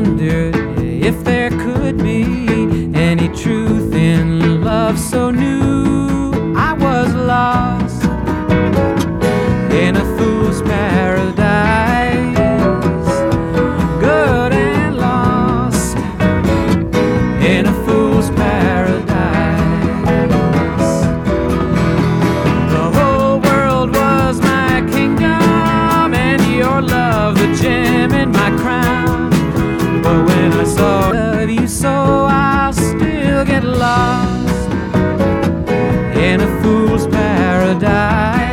wondered if there could be any truth in love so new. I was lost in a fool's paradise, good and lost in a fool's paradise. The whole world was my kingdom, and your love the gem in my crown. But when I saw you so, I'll still get lost in a fool's paradise.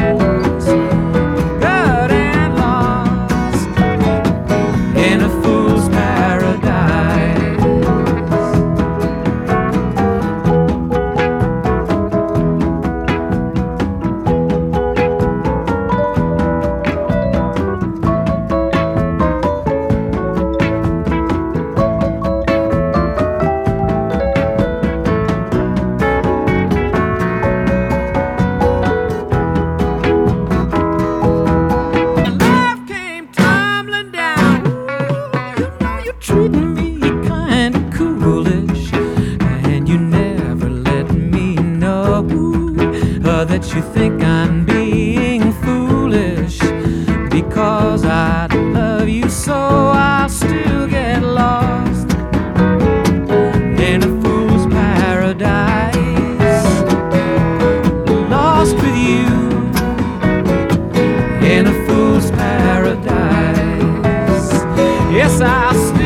Treating me kinda coolish, and you never let me know that you think I'm being foolish. Because I love you so, I'll still get lost in a fool's paradise. Lost with you in a fool's paradise. Yes, I'll still